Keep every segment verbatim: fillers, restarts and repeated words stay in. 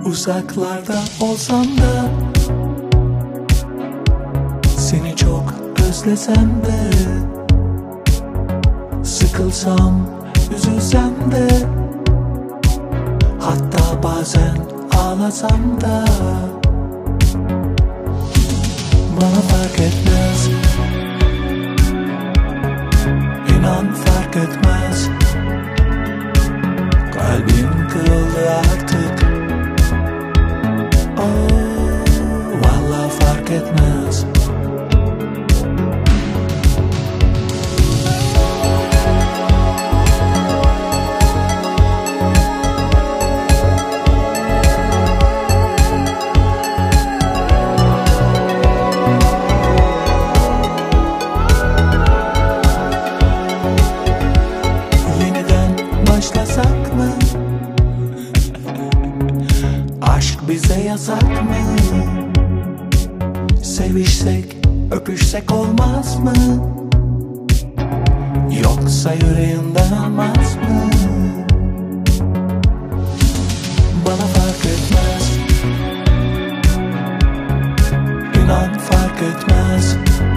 Uzaklarda olsam da, seni çok özlesem de, sıkılsam, üzülsem de, hatta bazen ağlasam da, bana fark etmez. İnan fark etmez. Kalbim kırıldı artık. Oh, vallahi fark etmez. Başlasak mı? Aşk bize yasak mı? Sevişsek, öpüşsek olmaz mı? Yoksa yüreğinden almaz mı? Bana fark etmez. İnan fark etmez.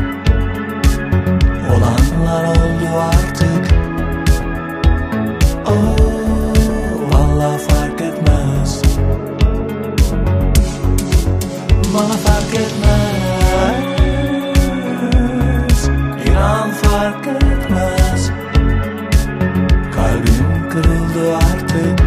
Olanlar oldu artık. Oh, vallahi fark etmez. Bana fark etmez. İnan fark etmez. Kalbim kırıldı artık.